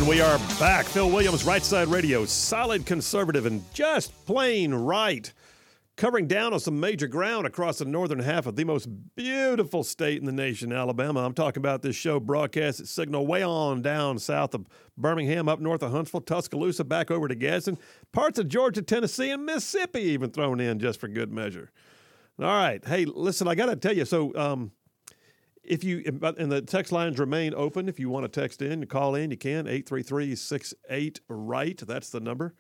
And we are back. Phil Williams, Right Side Radio, solid conservative and just plain right. Covering down on some major ground across the northern half of the most beautiful state in the nation, Alabama. I'm talking about this show broadcast at Signal way on down south of Birmingham, up north of Huntsville, Tuscaloosa, back over to Gadsden, parts of Georgia, Tennessee, and Mississippi even thrown in just for good measure. All right. Hey, listen, I got to tell you, so if you, and the text lines remain open. If you want to text in, call in, you can, 833-68-RIGHT. That's the number.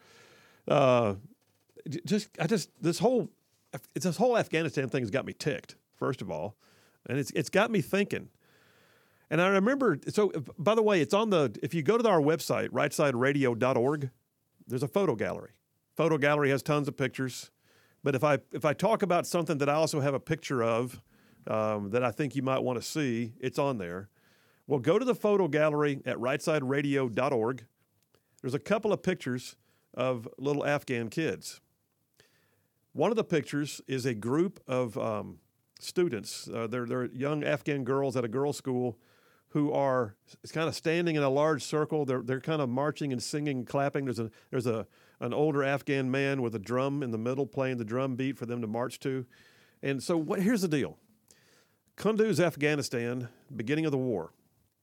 This whole Afghanistan thing has got me ticked, first of all, and it's got me thinking. And I remember, so by the way, if you go to our website, rightsideradio.org, there's a photo gallery. Photo gallery has tons of pictures, but if I talk about something that I also have a picture of that I think you might want to see, it's on there. Well, go to the photo gallery at rightsideradio.org. There's a couple of pictures of little Afghan kids. One of the pictures is a group of students. They're young Afghan girls at a girls' school who are kind of standing in a large circle. They're kind of marching and singing and clapping. There's an older Afghan man with a drum in the middle playing the drum beat for them to march to. And so here's the deal. Kunduz, Afghanistan, beginning of the war.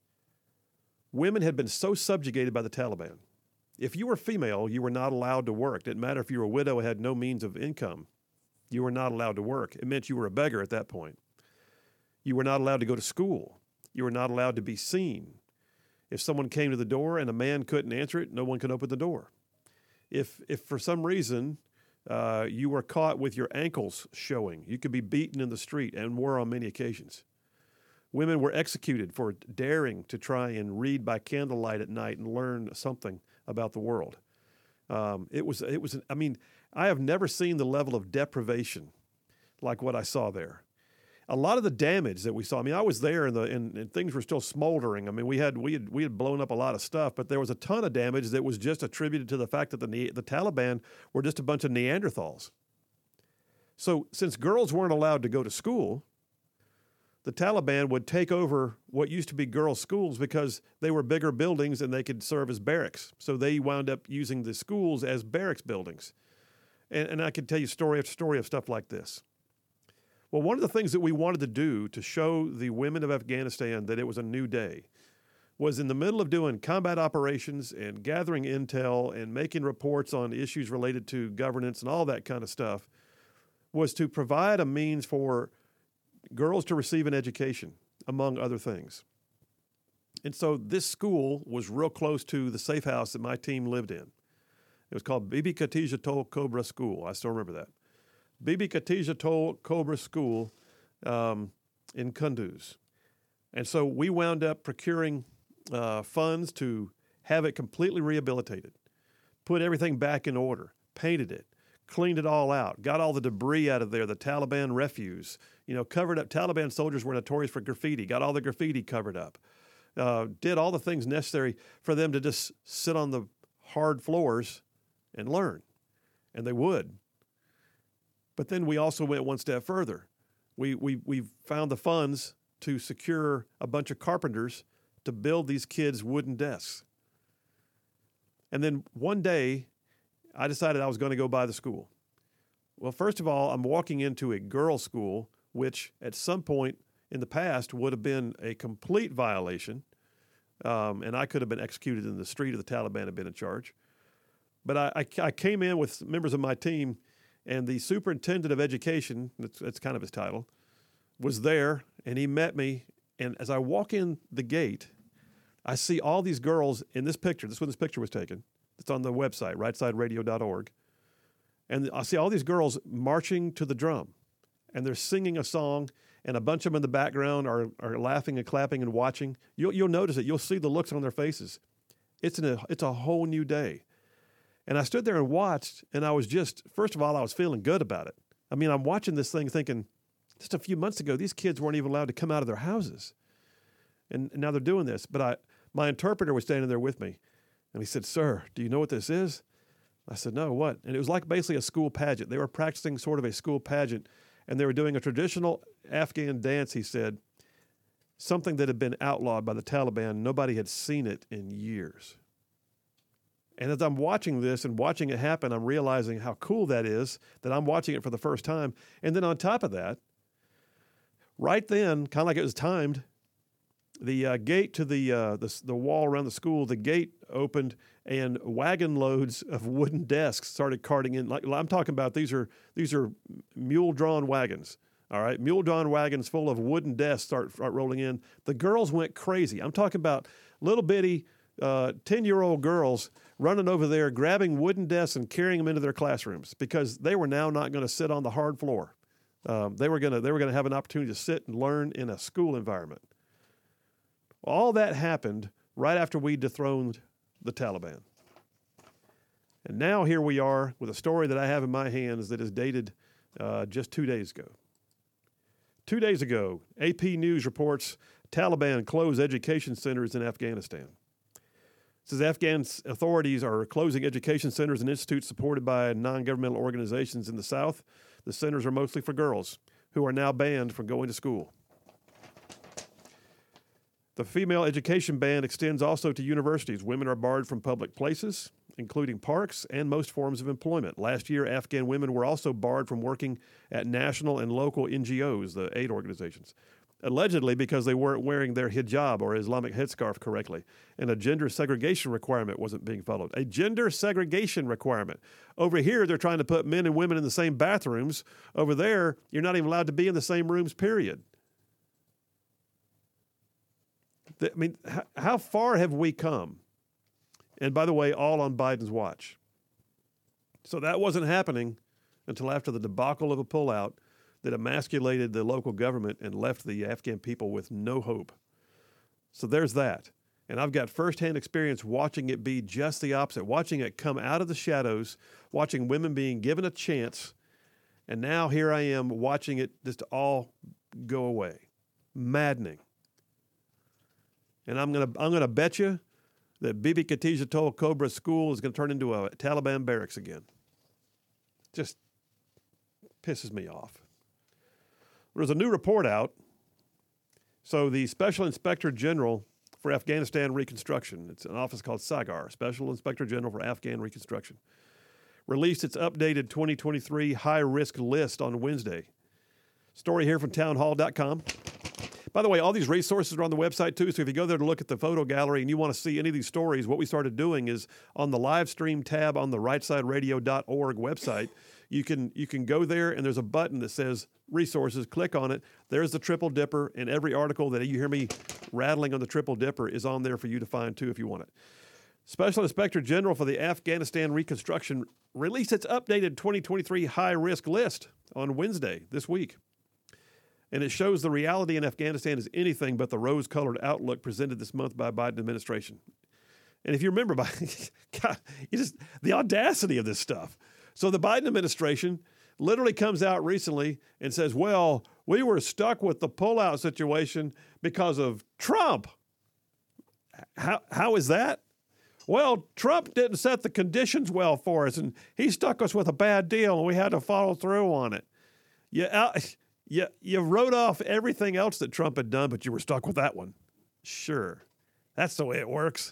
Women had been so subjugated by the Taliban. If you were female, you were not allowed to work. It didn't matter if you were a widow and had no means of income. You were not allowed to work. It meant you were a beggar at that point. You were not allowed to go to school. You were not allowed to be seen. If someone came to the door and a man couldn't answer it, no one could open the door. If for some reason you were caught with your ankles showing, you could be beaten in the street, and were on many occasions. Women were executed for daring to try and read by candlelight at night and learn something about the world. I have never seen the level of deprivation like what I saw there. A lot of the damage that we saw, I was there and things were still smoldering. We had blown up a lot of stuff, but there was a ton of damage that was just attributed to the fact that the Taliban were just a bunch of Neanderthals. So since girls weren't allowed to go to school, the Taliban would take over what used to be girls' schools because they were bigger buildings and they could serve as barracks. So they wound up using the schools as barracks buildings. And I could tell you story after story of stuff like this. Well, one of the things that we wanted to do to show the women of Afghanistan that it was a new day was in the middle of doing combat operations and gathering intel and making reports on issues related to governance and all that kind of stuff, was to provide a means for girls to receive an education, among other things. And so this school was real close to the safe house that my team lived in. It was called Bibi Khatija Tol Cobra School. I still remember that. Bibi Khatija Tol Cobra School in Kunduz. And so we wound up procuring funds to have it completely rehabilitated, put everything back in order, painted it, cleaned it all out, got all the debris out of there, the Taliban refuse, covered up. Taliban soldiers were notorious for graffiti, got all the graffiti covered up, did all the things necessary for them to just sit on the hard floors and learn. And they would. But then we also went one step further. We found the funds to secure a bunch of carpenters to build these kids' wooden desks. And then one day, I decided I was going to go by the school. Well, first of all, I'm walking into a girls' school, which at some point in the past would have been a complete violation, and I could have been executed in the street if the Taliban had been in charge. But I came in with members of my team, and the superintendent of education, that's kind of his title, was there, and he met me. And as I walk in the gate, I see all these girls in this picture. This is when this picture was taken. It's on the website, rightsideradio.org. And I see all these girls marching to the drum, and they're singing a song, and a bunch of them in the background are laughing and clapping and watching. You'll notice it. You'll see the looks on their faces. It's a whole new day. And I stood there and watched, and I was first of all, I was feeling good about it. I'm watching this thing thinking, just a few months ago, these kids weren't even allowed to come out of their houses. And now they're doing this. But my interpreter was standing there with me. And he said, "Sir, do you know what this is?" I said, "No, what?" And it was like basically a school pageant. They were practicing sort of a school pageant, and they were doing a traditional Afghan dance, he said, something that had been outlawed by the Taliban. Nobody had seen it in years. And as I'm watching this and watching it happen, I'm realizing how cool that is, that I'm watching it for the first time. And then on top of that, right then, kind of like it was timed, the gate to the wall around the school, the gate opened, and wagon loads of wooden desks started carting in. Like I'm talking about, these are mule-drawn wagons. All right, mule-drawn wagons full of wooden desks start rolling in. The girls went crazy. I'm talking about little bitty 10-year-old girls running over there, grabbing wooden desks and carrying them into their classrooms because they were now not going to sit on the hard floor. They were going to have an opportunity to sit and learn in a school environment. All that happened right after we dethroned the Taliban. And now here we are with a story that I have in my hands that is dated just 2 days ago. 2 days ago, AP News reports Taliban closed education centers in Afghanistan. It says Afghan authorities are closing education centers and institutes supported by non-governmental organizations in the south. The centers are mostly for girls who are now banned from going to school. The female education ban extends also to universities. Women are barred from public places, including parks and most forms of employment. Last year, Afghan women were also barred from working at national and local NGOs, the aid organizations, allegedly because they weren't wearing their hijab or Islamic headscarf correctly, and a gender segregation requirement wasn't being followed. A gender segregation requirement. Over here, they're trying to put men and women in the same bathrooms. Over there, you're not even allowed to be in the same rooms, period. I mean, how far have we come? And by the way, all on Biden's watch. So that wasn't happening until after the debacle of a pullout that emasculated the local government and left the Afghan people with no hope. So there's that. And I've got firsthand experience watching it be just the opposite, watching it come out of the shadows, watching women being given a chance, and now here I am watching it just all go away. Maddening. And I'm gonna bet you that Bibi Khadija told Cobra School is going to turn into a Taliban barracks again. Just pisses me off. There's a new report out. So the Special Inspector General for Afghanistan Reconstruction, it's an office called SAGAR, Special Inspector General for Afghan Reconstruction, released its updated 2023 high-risk list on Wednesday. Story here from townhall.com. By the way, all these resources are on the website too, so if you go there to look at the photo gallery and you want to see any of these stories, what we started doing is on the live stream tab on the rightsideradio.org website, you can go there and there's a button that says resources, click on it. There's the Triple Dipper, and every article that you hear me rattling on the Triple Dipper is on there for you to find too if you want it. Special Inspector General for the Afghanistan Reconstruction released its updated 2023 high-risk list on Wednesday this week. And it shows the reality in Afghanistan is anything but the rose-colored outlook presented this month by Biden administration. And if you remember, God, the audacity of this stuff. So the Biden administration literally comes out recently and says, well, we were stuck with the pullout situation because of Trump. How is that? Well, Trump didn't set the conditions well for us, and he stuck us with a bad deal, and we had to follow through on it. You wrote off everything else that Trump had done, but you were stuck with that one. Sure. That's the way it works.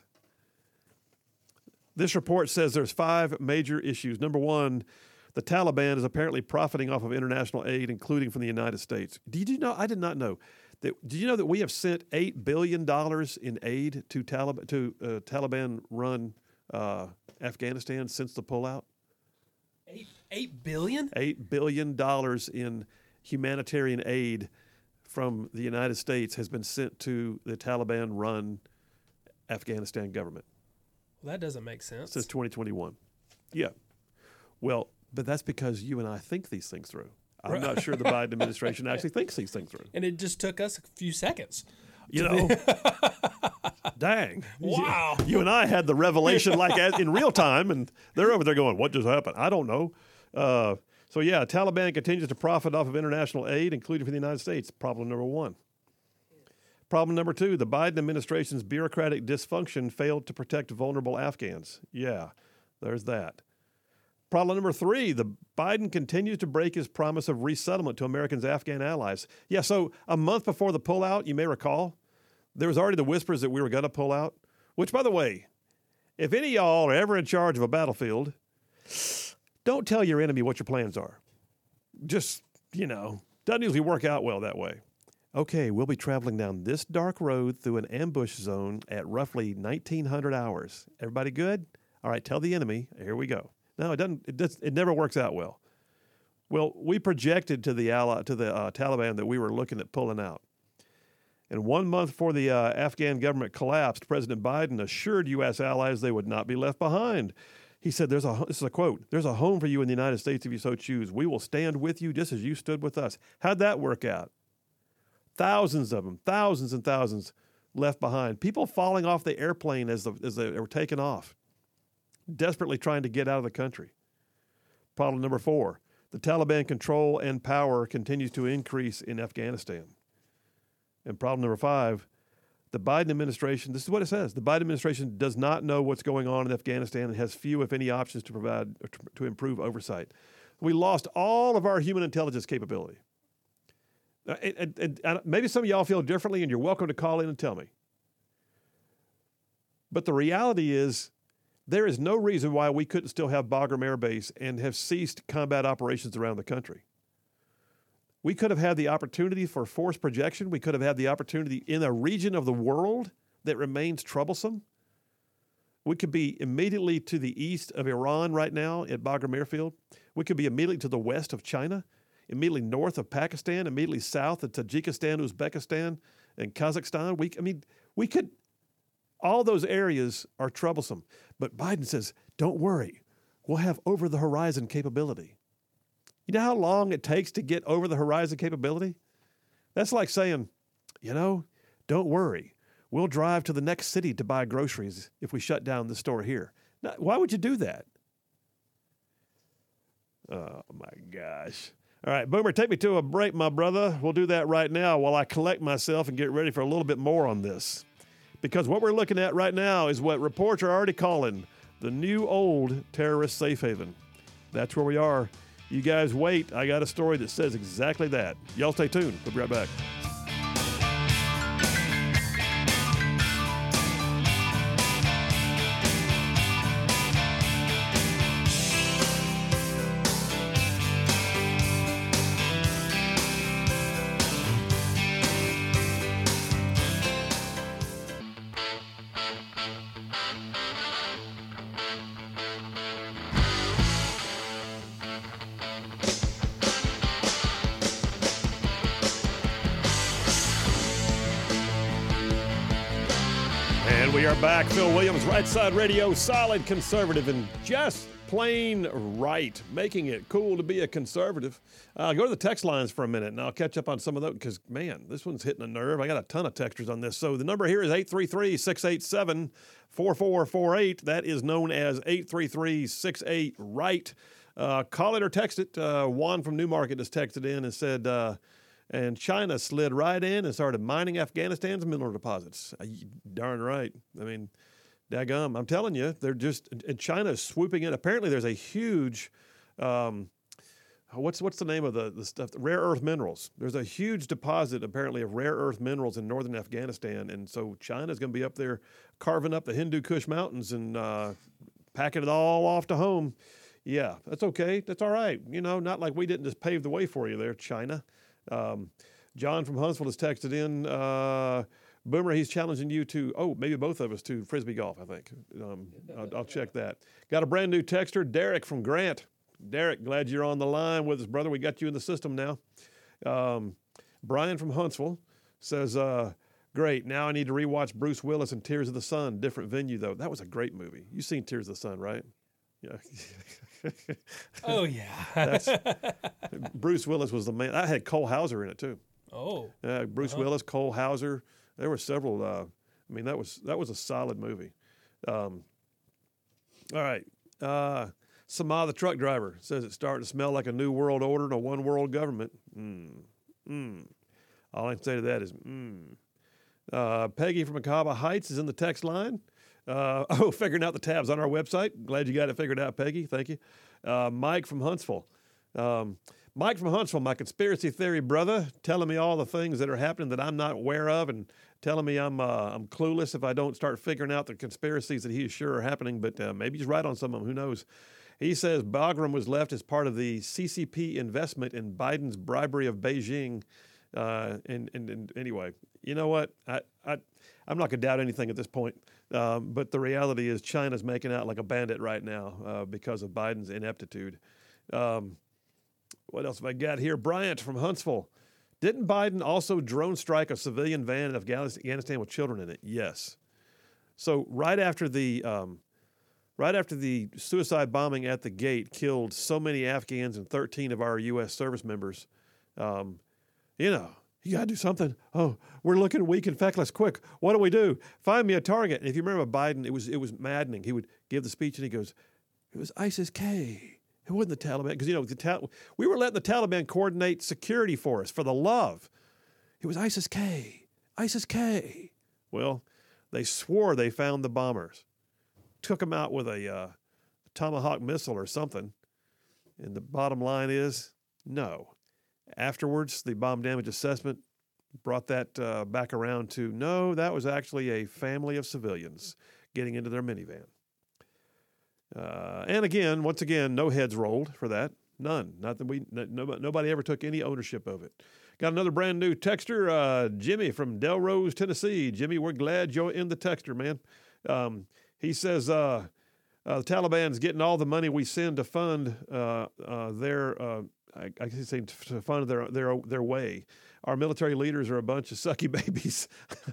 This report says there's 5 major issues. Number 1, the Taliban is apparently profiting off of international aid, including from the United States. Did you know? I did not know. Did you know that we have sent $8 billion in aid to Taliban-run Afghanistan since the pullout? $8 billion? $8 billion in humanitarian aid from the United States has been sent to the Taliban-run Afghanistan government. Well, that doesn't make sense. Since 2021. Yeah. Well, but that's because you and I think these things through. I'm not sure the Biden administration actually thinks these things through. And it just took us a few seconds. You know, dang. Wow. You and I had the revelation like in real time, and they're over there going, what just happened? I don't know. So, yeah, Taliban continues to profit off of international aid, including from the United States. Problem number 1. Problem number 2, the Biden administration's bureaucratic dysfunction failed to protect vulnerable Afghans. Yeah, there's that. Problem number 3, the Biden continues to break his promise of resettlement to Americans' Afghan allies. Yeah, so a month before the pullout, you may recall, there was already the whispers that we were going to pull out, which, by the way, if any of y'all are ever in charge of a battlefield, don't tell your enemy what your plans are. Just, doesn't usually work out well that way. Okay, we'll be traveling down this dark road through an ambush zone at roughly 1900 hours. Everybody good? All right, tell the enemy. Here we go. No, it doesn't. It never works out well. Well, we projected to the Taliban that we were looking at pulling out. And 1 month before the Afghan government collapsed, President Biden assured U.S. allies they would not be left behind. He said, this is a quote, "There's a home for you in the United States if you so choose. We will stand with you just as you stood with us." How'd that work out? Thousands of them, thousands and thousands left behind. People falling off the airplane as they were taken off, desperately trying to get out of the country. Problem number 4, the Taliban control and power continues to increase in Afghanistan. And problem number 5, the Biden administration, this is what it says, the Biden administration does not know what's going on in Afghanistan and has few, if any, options to provide to improve oversight. We lost all of our human intelligence capability. And maybe some of y'all feel differently, and you're welcome to call in and tell me. But the reality is, there is no reason why we couldn't still have Bagram Air Base and have ceased combat operations around the country. We could have had the opportunity for force projection. We could have had the opportunity in a region of the world that remains troublesome. We could be immediately to the east of Iran right now at Bagram Airfield. We could be immediately to the west of China, immediately north of Pakistan, immediately south of Tajikistan, Uzbekistan, and Kazakhstan. We could, all those areas are troublesome. But Biden says, don't worry, we'll have over-the-horizon capability. You know how long it takes to get over-the-horizon capability? That's like saying, don't worry, we'll drive to the next city to buy groceries if we shut down the store here. Now, why would you do that? Oh, my gosh. All right, Boomer, take me to a break, my brother. We'll do that right now while I collect myself and get ready for a little bit more on this. Because what we're looking at right now is what reports are already calling the new old terrorist safe haven. That's where we are. You guys wait. I got a story that says exactly that. Y'all stay tuned. We'll be right back. We are back. Phil Williams, Right Side Radio, solid conservative and just plain right, making it cool to be a conservative. Go to the text lines for a minute, and I'll catch up on some of those because, man, this one's hitting a nerve. I got a ton of texters on this. So the number here is 833-687-4448. That is known as 833-68-RIGHT. Call it or text it. Juan from Newmarket has texted in and said, and China slid right in and started mining Afghanistan's mineral deposits. Darn right. I mean, daggum. I'm telling you, they're just, and China's swooping in. Apparently there's a huge, what's the name of the stuff? Rare earth minerals. There's a huge deposit, apparently, of rare earth minerals in northern Afghanistan. And so China's going to be up there carving up the Hindu Kush Mountains and packing it all off to home. Yeah, that's okay. That's all right. Not like we didn't just pave the way for you there, China. John from Huntsville has texted in, Boomer, he's challenging you to, maybe both of us to Frisbee golf, I think. I'll check that. Got a brand new texter, Derek from Grant. Derek, glad you're on the line with us, brother. We got you in the system now. Brian from Huntsville says, great, now I need to rewatch Bruce Willis and Tears of the Sun. Different venue, though. That was a great movie. You've seen Tears of the Sun, right? Yeah. Oh, yeah. Bruce Willis was the man. I had Cole Hauser in it, too. Oh. Bruce Willis, Cole Hauser. There were several. That was a solid movie. All right. Sama, the truck driver, says it's starting to smell like a new world order and a one world government. All I can say to that is, Peggy from Acaba Heights is in the text line. Figuring out the tabs on our website. Glad you got it figured out, Peggy. Thank you. Mike from Huntsville. Mike from Huntsville, my conspiracy theory brother, telling me all the things that are happening that I'm not aware of, and telling me I'm clueless if I don't start figuring out the conspiracies that he is sure are happening. But maybe he's right on some of them. Who knows? He says Bagram was left as part of the CCP investment in Biden's bribery of Beijing. And anyway, you know what? I'm not going to doubt anything at this point. But the reality is China's making out like a bandit right now because of Biden's ineptitude. What else have I got here? Bryant from Huntsville. Didn't Biden also drone strike a civilian van in Afghanistan with children in it? Yes. So right after the suicide bombing at the gate killed so many Afghans and 13 of our U.S. service members, you got to do something. Oh, we're looking weak and feckless. Quick, what do we do? Find me a target. And if you remember Biden, it was maddening. He would give the speech and he goes, it was ISIS-K. It wasn't the Taliban. Because, we were letting the Taliban coordinate security for us, for the love. It was ISIS-K. ISIS-K. Well, they swore they found the bombers. Took them out with a Tomahawk missile or something. And the bottom line is, no. Afterwards, the bomb damage assessment brought that back around to, no, that was actually a family of civilians getting into their minivan. And again, once again, no heads rolled for that. None. Nobody ever took any ownership of it. Got another brand new texter, Jimmy from Delrose, Tennessee. Jimmy, we're glad you're in the texter, man. He says the Taliban's getting all the money we send to fund I guess to fund their way. Our military leaders are a bunch of sucky babies.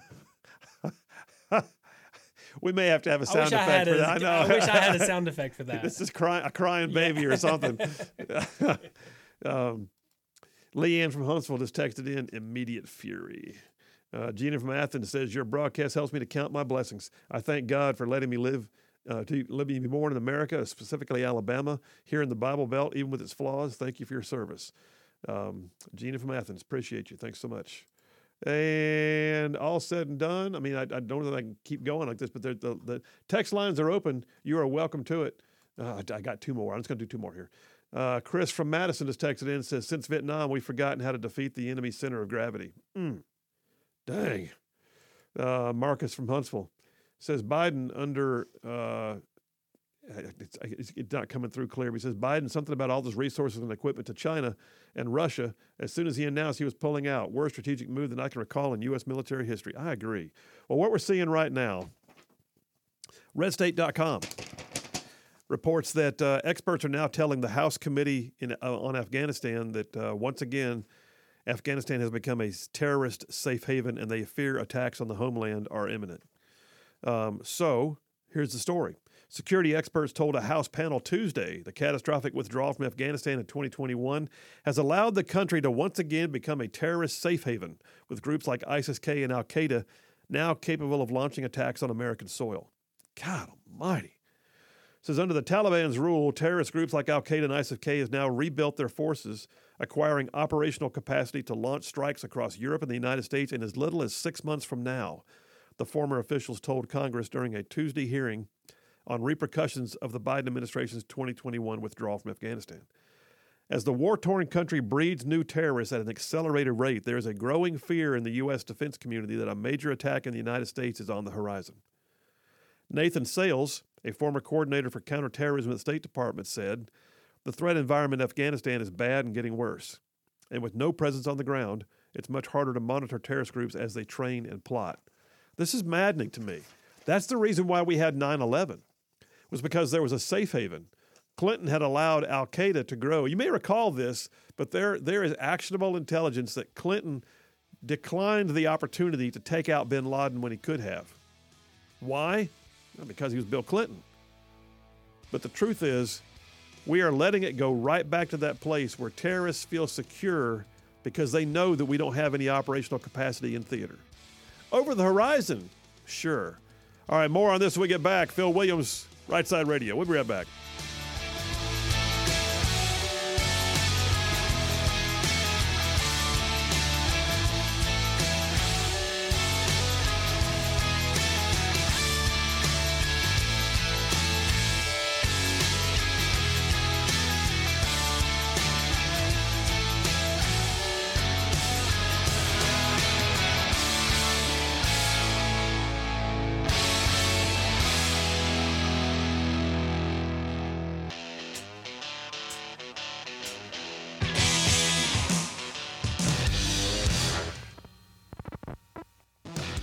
We may have to have a sound effect for that. I know. I wish I had a sound effect for that. This is a crying baby or something. Leanne from Huntsville just texted in immediate fury. Gina from Athens says, your broadcast helps me to count my blessings. I thank God for letting me live to let me be born in America, specifically Alabama, here in the Bible Belt, even with its flaws. Thank you for your service. Gina from Athens, appreciate you. Thanks so much. And all said and done, I mean, I don't know that I can keep going like this, but the text lines are open. You are welcome to it. I got two more. I'm just going to do two more here. Chris from Madison has texted in and says, since Vietnam, we've forgotten how to defeat the enemy's center of gravity. Dang. Marcus from Huntsville says Biden under, it's not coming through clear, but he says Biden, something about all those resources and equipment to China and Russia as soon as he announced he was pulling out. Worst strategic move than I can recall in U.S. military history. I agree. Well, what we're seeing right now, RedState.com reports that experts are now telling the House Committee on Afghanistan that once again, Afghanistan has become a terrorist safe haven and they fear attacks on the homeland are imminent. So here's the story. Security experts told a House panel Tuesday the catastrophic withdrawal from Afghanistan in 2021 has allowed the country to once again become a terrorist safe haven, with groups like ISIS-K and al-Qaeda now capable of launching attacks on American soil. God almighty. It says under the Taliban's rule, terrorist groups like al-Qaeda and ISIS-K have now rebuilt their forces, acquiring operational capacity to launch strikes across Europe and the United States in as little as 6 months from now, the former officials told Congress during a Tuesday hearing on repercussions of the Biden administration's 2021 withdrawal from Afghanistan. As the war-torn country breeds new terrorists at an accelerated rate, there is a growing fear in the U.S. defense community that a major attack in the United States is on the horizon. Nathan Sales, a former coordinator for counterterrorism at the State Department, said, the threat environment in Afghanistan is bad and getting worse. And with no presence on the ground, it's much harder to monitor terrorist groups as they train and plot. This is maddening to me. That's the reason why we had 9/11. Was because there was a safe haven. Clinton had allowed al-Qaeda to grow. You may recall this, but there is actionable intelligence that Clinton declined the opportunity to take out bin Laden when he could have. Why? Not because he was Bill Clinton. But the truth is, we are letting it go right back to that place where terrorists feel secure because they know that we don't have any operational capacity in theater. Over the horizon, sure. All right, more on this when we get back. Phil Williams, Right Side Radio. We'll be right back.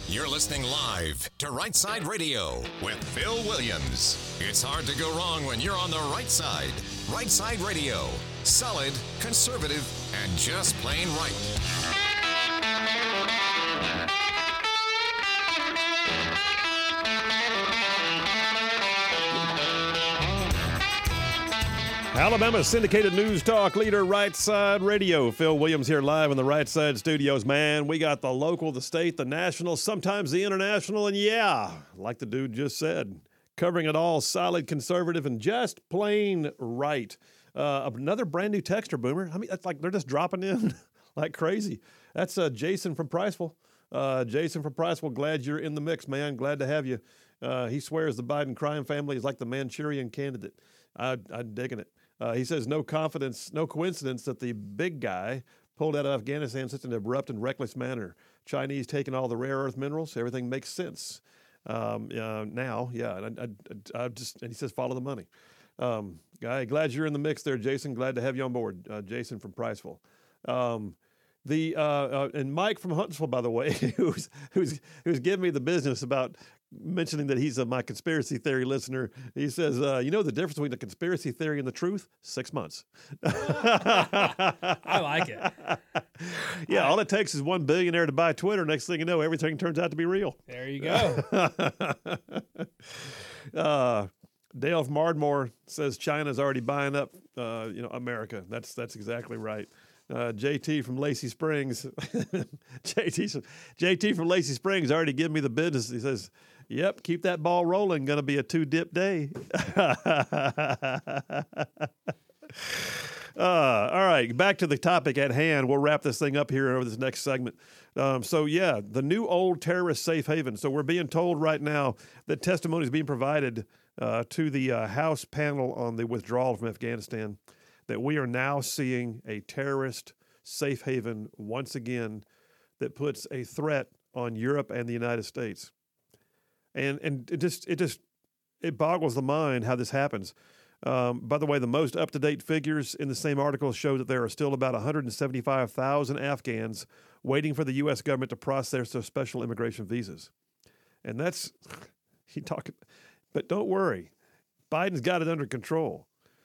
You're listening live to Right Side Radio with Phil Williams. It's hard to go wrong when you're on the right side. Right Side Radio. Solid, conservative, and just plain right. Alabama's syndicated news talk leader, Right Side Radio. Phil Williams here live in the Right Side studios. Man, we got the local, the state, the national, sometimes the international, and yeah, like the dude just said, covering it all, solid, conservative, and just plain right. Another brand new texter, Boomer. I mean, that's like they're just dropping in like crazy. That's Jason from Priceville. Jason from Priceville, glad you're in the mix, man. Glad to have you. He swears the Biden crime family is like the Manchurian candidate. I'm digging it. He says, no coincidence that the big guy pulled out of Afghanistan in such an abrupt and reckless manner. Chinese taking all the rare earth minerals, everything makes sense. And he says, follow the money. Guy, glad you're in the mix there, Jason. Glad to have you on board, Jason from Priceville. And Mike from Huntsville, by the way, who's giving me the business about mentioning that he's my conspiracy theory listener. He says, you know the difference between the conspiracy theory and the truth? 6 months. I like it. Yeah, all it takes is one billionaire to buy Twitter. Next thing you know, everything turns out to be real. There you go. Dale from Ardmore says China's already buying up, America. That's exactly right. JT from Lacey Springs, JT from Lacey Springs already giving me the business. He says, "Yep, keep that ball rolling. Going to be a 2-dip day." All right, back to the topic at hand. We'll wrap this thing up here over this next segment. The new old terrorist safe haven. So we're being told right now that testimony is being provided to the House panel on the withdrawal from Afghanistan, that we are now seeing a terrorist safe haven once again that puts a threat on Europe and the United States. And it boggles the mind how this happens. By the way, the most up-to-date figures in the same article show that there are still about 175,000 Afghans waiting for the U.S. government to process their special immigration visas. And that's, but don't worry, Biden's got it under control.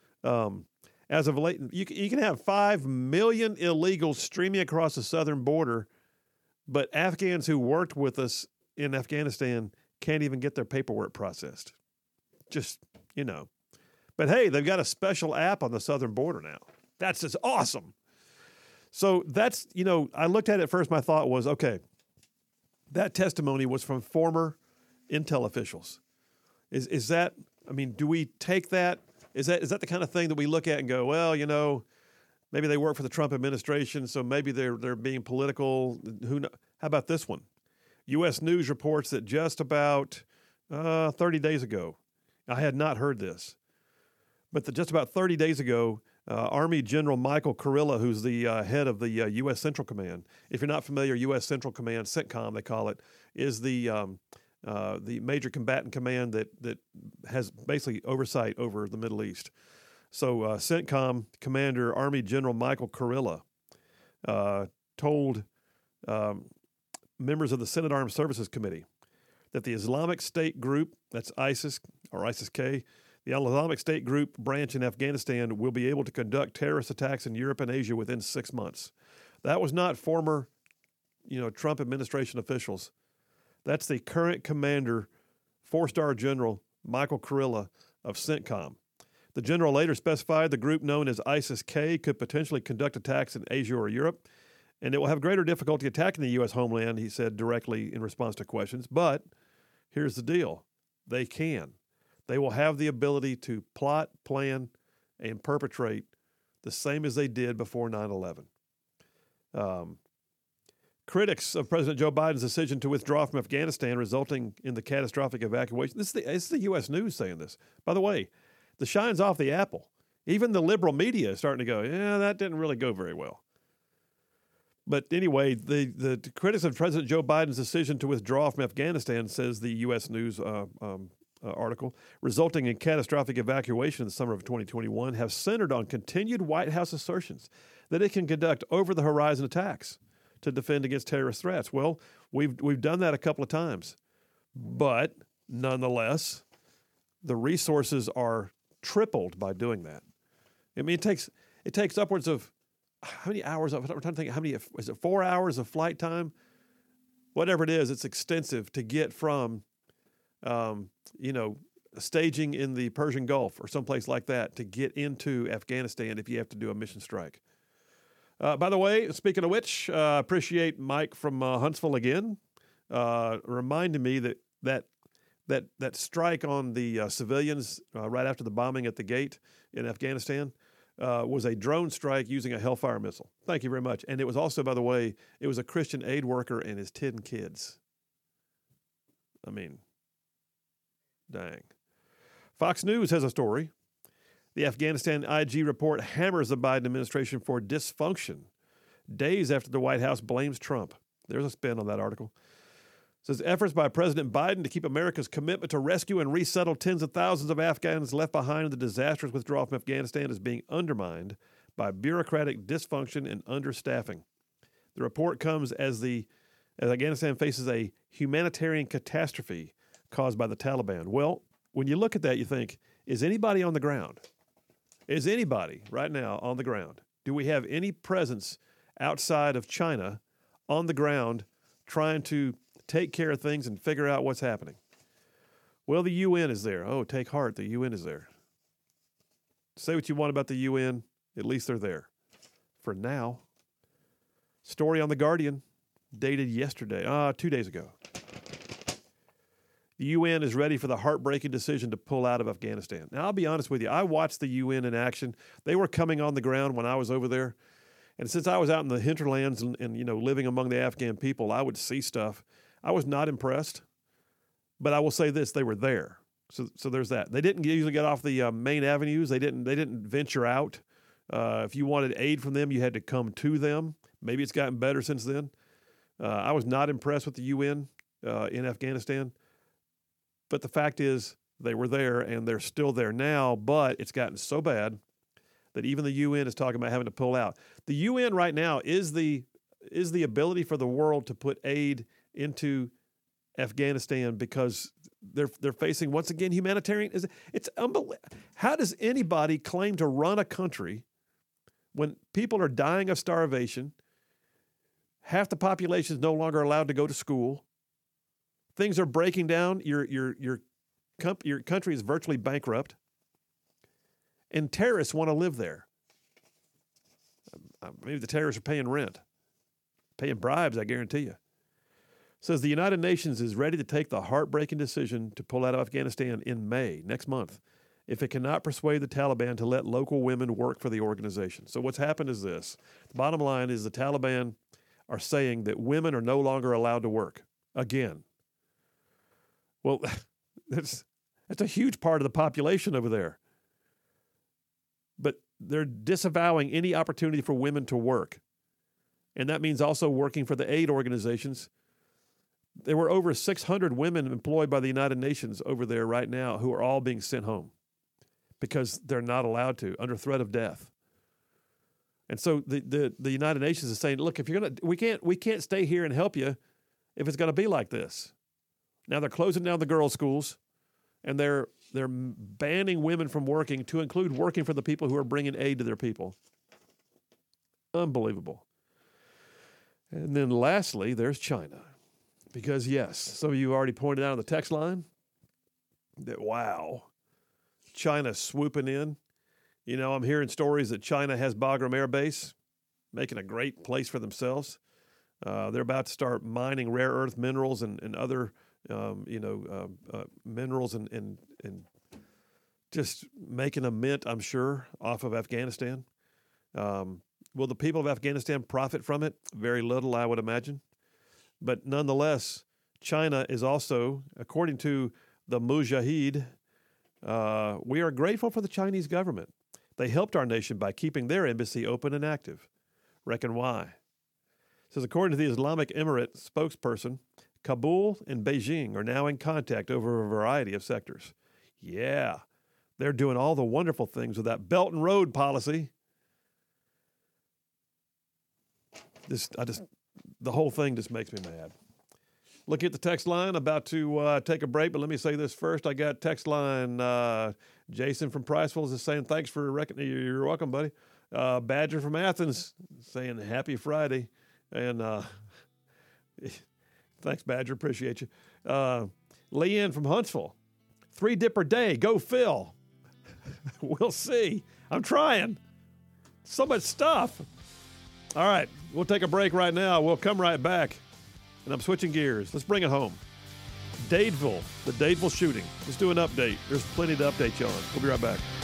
As of late, you can have 5 million illegals streaming across the southern border, but Afghans who worked with us in Afghanistan can't even get their paperwork processed. Just, But hey, they've got a special app on the southern border now. That's just awesome. So that's, I looked at it first. My thought was, okay, that testimony was from former intel officials. Is that, do we take that? Is that the kind of thing that we look at and go, well, maybe they work for the Trump administration, so maybe they're being political. Who knows? How about this one? U.S. News reports that just about 30 days ago, I had not heard this, but just about 30 days ago, Army General Michael Kurilla, who's the head of the U.S. Central Command. If you're not familiar, U.S. Central Command, CENTCOM they call it, is the major combatant command that has basically oversight over the Middle East. So CENTCOM Commander Army General Michael Kurilla told members of the Senate Armed Services Committee that the Islamic State group, that's ISIS or ISIS-K, the Islamic State group branch in Afghanistan will be able to conduct terrorist attacks in Europe and Asia within 6 months. That was not former, Trump administration officials. That's the current commander, 4-star General Michael Kurilla of CENTCOM. The general later specified the group known as ISIS-K could potentially conduct attacks in Asia or Europe, and it will have greater difficulty attacking the U.S. homeland, he said directly in response to questions. But here's the deal. They can. They will have the ability to plot, plan, and perpetrate the same as they did before 9/11. Critics of President Joe Biden's decision to withdraw from Afghanistan, resulting in the catastrophic evacuation. This is the U.S. News saying this. By the way, the shine's off the apple. Even the liberal media is starting to go, that didn't really go very well. But anyway, the critics of President Joe Biden's decision to withdraw from Afghanistan, says the U.S. News article, resulting in catastrophic evacuation in the summer of 2021, have centered on continued White House assertions that it can conduct over-the-horizon attacks to defend against terrorist threats. Well, we've done that a couple of times, but nonetheless, the resources are tripled by doing that. I mean, it takes upwards of how many hours? I'm trying to think. How many? Is it 4 hours of flight time? Whatever it is, it's extensive to get from, staging in the Persian Gulf or someplace like that to get into Afghanistan if you have to do a mission strike. By the way, speaking of which, appreciate Mike from Huntsville again, reminding me that strike on the civilians right after the bombing at the gate in Afghanistan was a drone strike using a Hellfire missile. Thank you very much. And it was also, by the way, it was a Christian aid worker and his 10 kids. I mean, dang. Fox News has a story. The Afghanistan IG report hammers the Biden administration for dysfunction days after the White House blames Trump. There's a spin on that article. It says efforts by President Biden to keep America's commitment to rescue and resettle tens of thousands of Afghans left behind in the disastrous withdrawal from Afghanistan is being undermined by bureaucratic dysfunction and understaffing. The report comes as Afghanistan faces a humanitarian catastrophe caused by the Taliban. Well, when you look at that, you think, is anybody on the ground? Is anybody right now on the ground? Do we have any presence outside of China on the ground trying to take care of things and figure out what's happening? Well, the UN is there. Oh, take heart, the UN is there. Say what you want about the UN, at least they're there. For now. Story on The Guardian, dated yesterday, 2 days ago. The UN is ready for the heartbreaking decision to pull out of Afghanistan. Now, I'll be honest with you. I watched the UN in action. They were coming on the ground when I was over there. And since I was out in the hinterlands and living among the Afghan people, I would see stuff. I was not impressed. But I will say this, they were there. So there's that. They didn't usually get off the main avenues. They didn't venture out. If you wanted aid from them, you had to come to them. Maybe it's gotten better since then. I was not impressed with the UN in Afghanistan. But the fact is, they were there, and they're still there now, but it's gotten so bad that even the UN is talking about having to pull out. The UN right now is the ability for the world to put aid into Afghanistan because they're facing, once again, humanitarian. It's unbelievable. How does anybody claim to run a country when people are dying of starvation, half the population is no longer allowed to go to school, things are breaking down, your country is virtually bankrupt, and terrorists want to live there? Maybe the terrorists are paying rent, paying bribes, I guarantee you. Says the United Nations is ready to take the heartbreaking decision to pull out of Afghanistan in May, next month, if it cannot persuade the Taliban to let local women work for the organization. So what's happened is this. The bottom line is the Taliban are saying that women are no longer allowed to work again. Well, that's a huge part of the population over there. But they're disavowing any opportunity for women to work. And that means also working for the aid organizations. There were over 600 women employed by the United Nations over there right now who are all being sent home because they're not allowed to, under threat of death. And so the United Nations is saying, look, if you're we can't stay here and help you if it's going to be like this. Now they're closing down the girls' schools, and they're banning women from working to include working for the people who are bringing aid to their people. Unbelievable. And then lastly, there's China. Because, yes, some of you already pointed out on the text line that, wow, China's swooping in. You know, I'm hearing stories that China has Bagram Air Base, making a great place for themselves. They're about to start mining rare earth minerals and other, minerals and just making a mint, I'm sure, off of Afghanistan. Will the people of Afghanistan profit from it? Very little, I would imagine. But nonetheless, China is also, according to the Mujahid, we are grateful for the Chinese government. They helped our nation by keeping their embassy open and active. Reckon why? It says, according to the Islamic Emirate spokesperson, Kabul and Beijing are now in contact over a variety of sectors. Yeah, they're doing all the wonderful things with that Belt and Road policy. the whole thing just makes me mad. Look at the text line. About to take a break, but let me say this first. I got text line. Jason from Priceville is saying, thanks for you're welcome, buddy. Badger from Athens saying happy Friday. And thanks, Badger. Appreciate you. Leanne from Huntsville. 3 dipper day. Go Phil. We'll see. I'm trying. So much stuff. All right. We'll take a break right now. We'll come right back. And I'm switching gears. Let's bring it home. Dadeville, the Dadeville shooting. Let's do an update. There's plenty to update you on. We'll be right back.